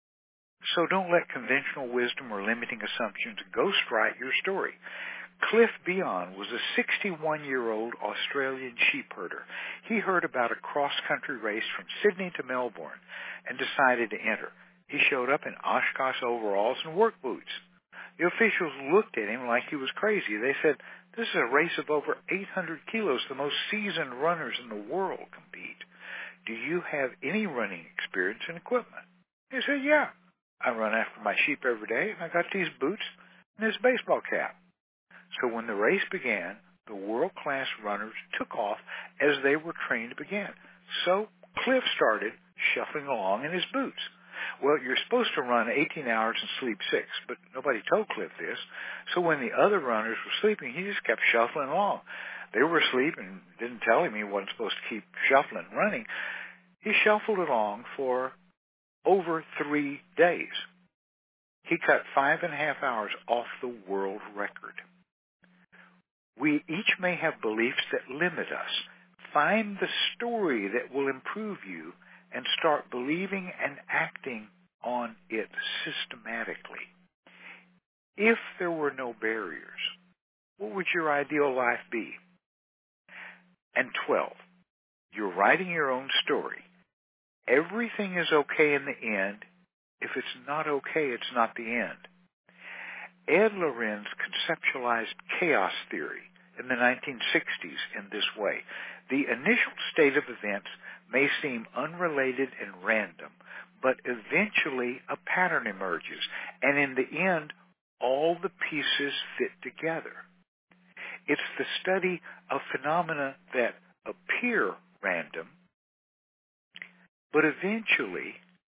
So don't let conventional wisdom or limiting assumptions ghostwrite your story. Cliff Beyond was a 61-year-old Australian sheep herder. He heard about a cross-country race from Sydney to Melbourne and decided to enter. He showed up in Oshkosh overalls and work boots. The officials looked at him like he was crazy. They said, "This is a race of over 800 kilos. The most seasoned runners in the world compete. Do you have any running experience and equipment?" He said, "Yeah. I run after my sheep every day, and I got these boots and this baseball cap." So when the race began, the world-class runners took off as they were trained to begin. So Cliff started shuffling along in his boots. Well, you're supposed to run 18 hours and sleep 6, but nobody told Cliff this. So when the other runners were sleeping, he just kept shuffling along. They were asleep and didn't tell him he wasn't supposed to keep shuffling and running. He shuffled along for over 3 days. He cut 5.5 hours off the world record. We each may have beliefs that limit us. Find the story that will improve you and start believing and acting on it systematically. If there were no barriers, what would your ideal life be? And 12, you're writing your own story. Everything is okay in the end. If it's not okay, it's not the end. Ed Lorenz conceptualized chaos theory in the 1960s in this way. The initial state of events may seem unrelated and random, but eventually a pattern emerges, and in the end, all the pieces fit together. It's the study of phenomena that appear random, but eventually,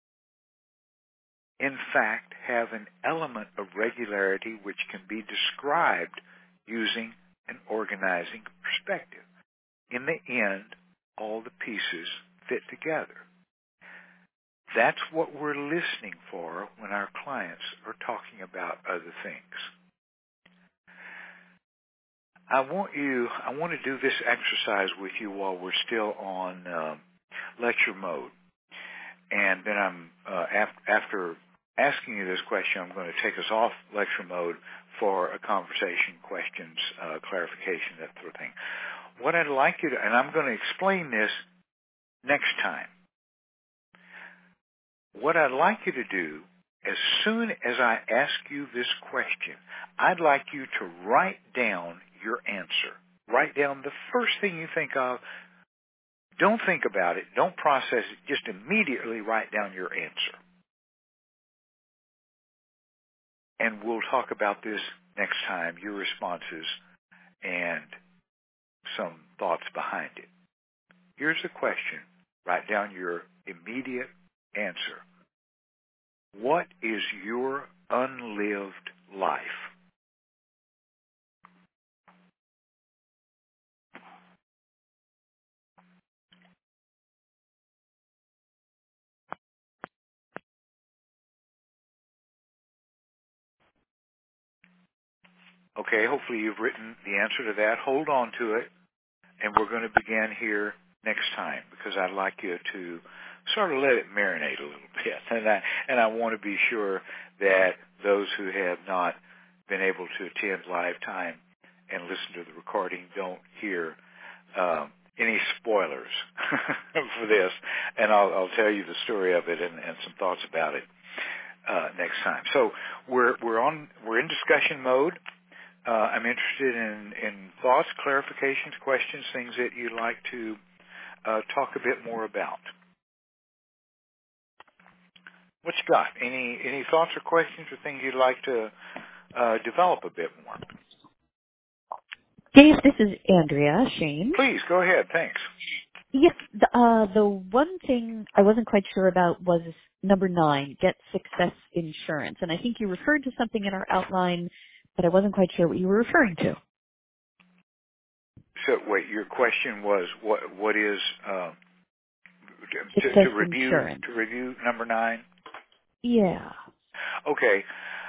in fact, have an element of regularity which can be described using an organizing perspective. In the end, all the pieces fit together. That's what we're listening for when our clients are talking about other things. I want to do this exercise with you while we're still on lecture mode. And then after asking you this question, I'm going to take us off lecture mode for a conversation, questions, clarification, that sort of thing. What I'd like you to, and I'm going to explain this next time. What I'd like you to do, as soon as I ask you this question, I'd like you to write down your answer. Write down the first thing you think of. Don't think about it. Don't process it. Just immediately write down your answer. And we'll talk about this next time, your responses and some thoughts behind it. Here's the question. Write down your immediate answer. What is your unlived life? Okay, hopefully you've written the answer to that. Hold on to it, and we're going to begin here next time because I'd like you to sort of let it marinate a little bit. And I want to be sure that those who have not been able to attend live time and listen to the recording don't hear any spoilers for this. And I'll tell you the story of it and some thoughts about it next time. So we're in discussion mode. I'm interested in thoughts, clarifications, questions, things that you'd like to talk a bit more about. What you got? Any thoughts or questions or things you'd like to develop a bit more? Dave, this is Andrea Shane. Please, go ahead. Thanks. Yes, the one thing I wasn't quite sure about was number 9, get success insurance. And I think you referred to something in our outline, but I wasn't quite sure what you were referring to. So, wait, your question was what is Success insurance. To review number 9? Yeah. Okay.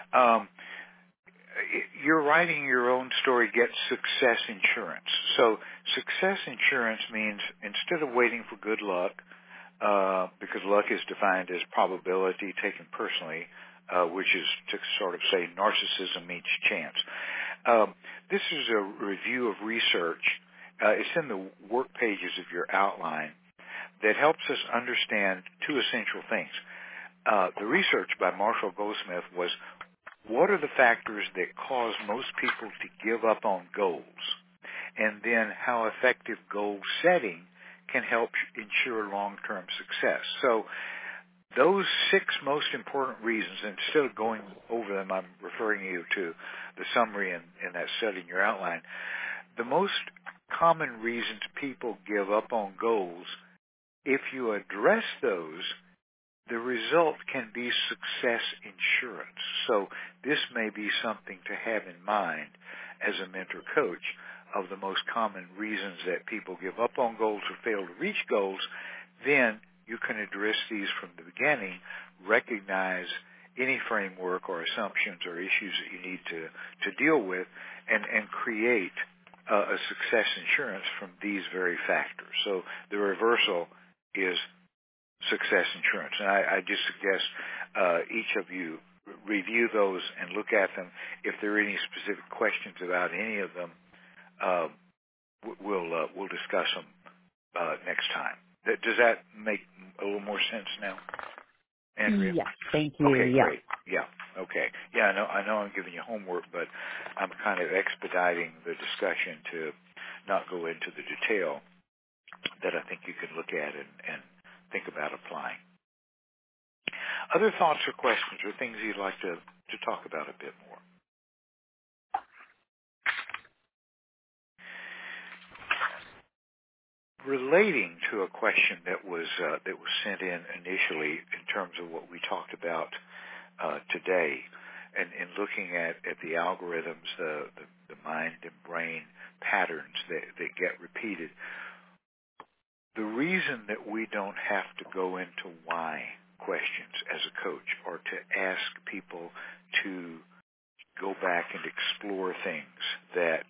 You're writing your own story, get success insurance. So success insurance means instead of waiting for good luck, because luck is defined as probability taken personally, which is to sort of say narcissism meets chance. This is a review of research. It's in the work pages of your outline that helps us understand two essential things. The research by Marshall Goldsmith was, what are the factors that cause most people to give up on goals? And then how effective goal setting can help ensure long-term success. So those 6 most important reasons, and instead of going over them, I'm referring you to the summary in that study in your outline. The most common reasons people give up on goals, if you address those, the result can be success insurance. So this may be something to have in mind as a mentor coach of the most common reasons that people give up on goals or fail to reach goals. Then you can address these from the beginning, recognize any framework or assumptions or issues that you need to deal with, and create a success insurance from these very factors. So the reversal is success insurance. And I just suggest each of you review those and look at them. If there are any specific questions about any of them, we'll discuss them next time. Does that make a little more sense now, Andrea? Yes, thank you. Okay, yeah. great. Yeah, okay. Yeah, I know I'm giving you homework, but I'm kind of expediting the discussion to not go into the detail that I think you can look at and think about applying. Other thoughts or questions or things you'd like to talk about a bit more? Relating to a question that was sent in initially in terms of what we talked about today, and in looking at the algorithms, the mind and brain patterns that get repeated, the reason that we don't have to go into why questions as a coach or to ask people to go back and explore things that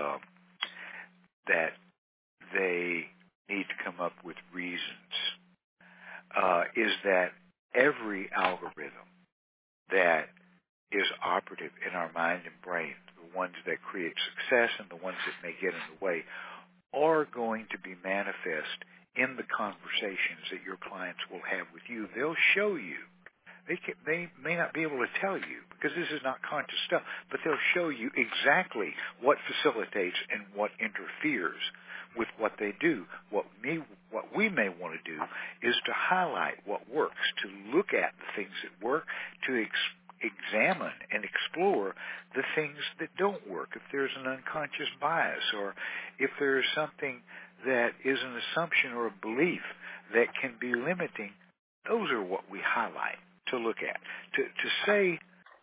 they need to come up with reasons, is that every algorithm that is operative in our mind and brain, the ones that create success and the ones that may get in the way, are going to be manifest in the conversations that your clients will have with you. They'll show you. They may not be able to tell you because this is not conscious stuff, but they'll show you exactly what facilitates and what interferes with what they do. What we may want to do is to highlight what works, to look at the things that work, to examine and explore the things that don't work. If there's an unconscious bias or if there's something that is an assumption or a belief that can be limiting, those are what we highlight to look at. To say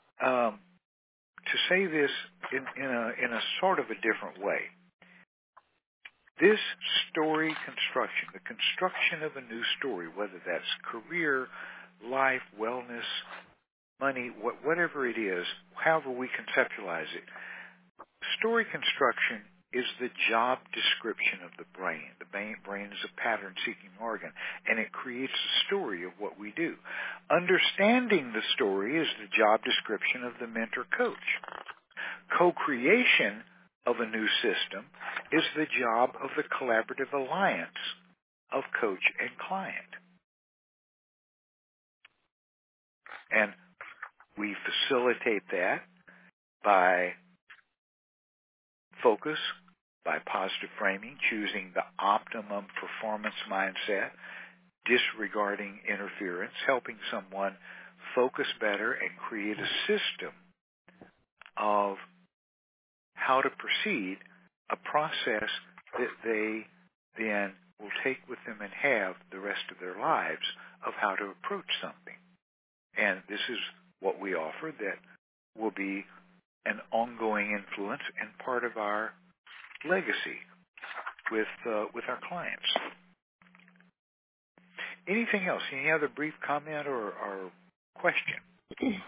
this in a sort of a different way. This story construction, the construction of a new story, whether that's career, life, wellness, money, whatever it is, however we conceptualize it, story construction is the job description of the brain. The brain is a pattern-seeking organ, and it creates a story of what we do. Understanding the story is the job description of the mentor coach. Co-creation of a new system is the job of the collaborative alliance of coach and client. And we facilitate that by focus, by positive framing, choosing the optimum performance mindset, disregarding interference, helping someone focus better and create a system of how to proceed, a process that they then will take with them and have the rest of their lives of how to approach something. And this is what we offer that will be an ongoing influence and part of our legacy with our clients. Anything else? Any other brief comment or question?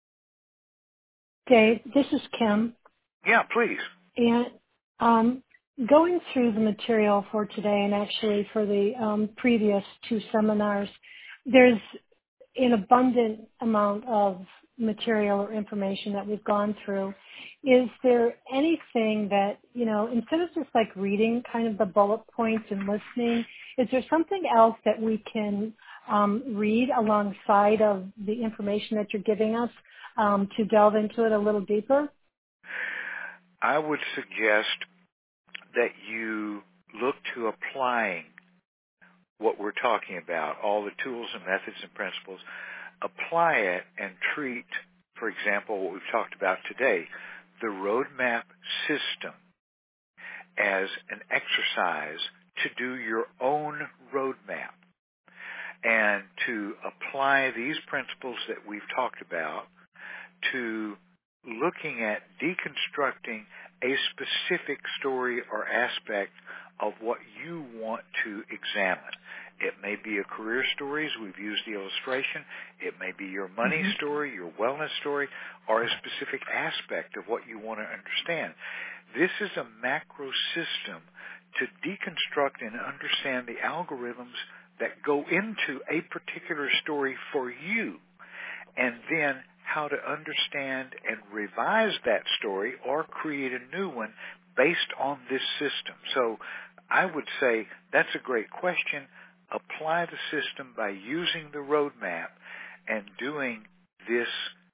Dave, this is Kim. Yeah, please. And going through the material for today and actually for the previous two seminars, there's an abundant amount of material or information that we've gone through. Is there anything that, instead of just like reading kind of the bullet points and listening, is there something else that we can read alongside of the information that you're giving us to delve into it a little deeper? I would suggest that you look to applying what we're talking about, all the tools and methods and principles, apply it and treat, for example, what we've talked about today, the roadmap system as an exercise to do your own roadmap and to apply these principles that we've talked about to looking at deconstructing a specific story or aspect of what you want to examine. It may be a career story, as we've used the illustration. It may be your money story, your wellness story, or a specific aspect of what you want to understand. This is a macro system to deconstruct and understand the algorithms that go into a particular story for you, and then how to understand and revise that story or create a new one based on this system. So I would say that's a great question. Apply the system by using the roadmap and doing this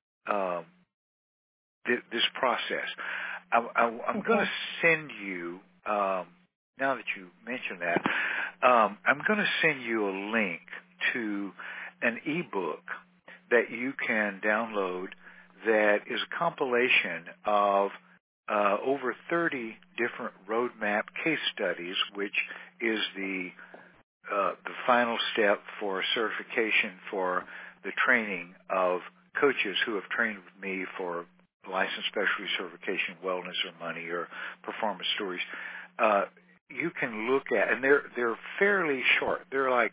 this process. I'm going to send you, now that you mentioned that, I'm going to send you a link to an ebook that you can download that is a compilation of over 30 different roadmap case studies, which is the final step for certification for the training of coaches who have trained with me for licensed specialty certification, wellness or money or performance stories. You can look at, and they're fairly short. They're like,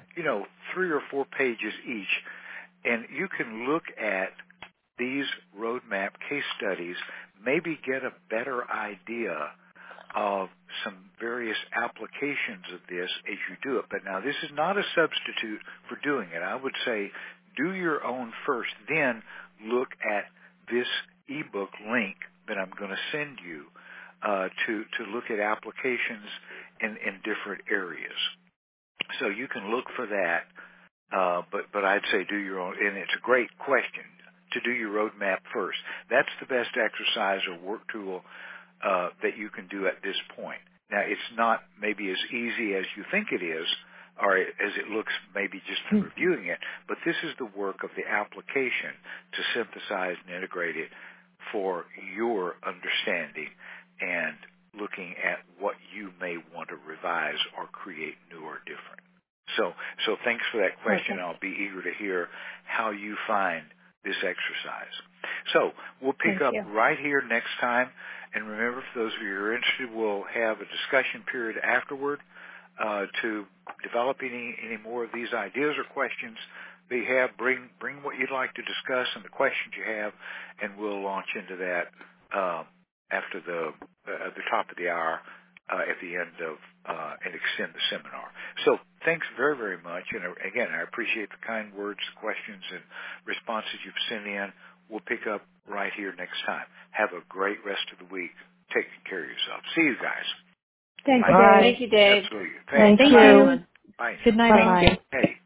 3 or 4 pages each. And you can look at these roadmap case studies, maybe get a better idea of some various applications of this as you do it. But now this is not a substitute for doing it. I would say do your own first, then look at this ebook link that I'm going to send you to look at applications in different areas. So you can look for that. But I'd say do your own, and it's a great question to do your roadmap first. That's the best exercise or work tool that you can do at this point. Now, it's not maybe as easy as you think it is, or as it looks maybe just from reviewing it, but this is the work of the application to synthesize and integrate it for your understanding and looking at what you may want to revise or create new or different. So thanks for that question. Okay. I'll be eager to hear how you find this exercise. So we'll pick up right here next time. And remember, for those of you who are interested, we'll have a discussion period afterward to develop any more of these ideas or questions that you have. Bring what you'd like to discuss and the questions you have, and we'll launch into that after at the top of the hour at the end of and extend the seminar. So thanks very, very much. And again, I appreciate the kind words, questions, and responses you've sent in. We'll pick up right here next time. Have a great rest of the week. Take care of yourself. See you guys. Thank you, Dave. Thank you, Dave. Absolutely. Thank you. Bye. Good night. Bye. Hey.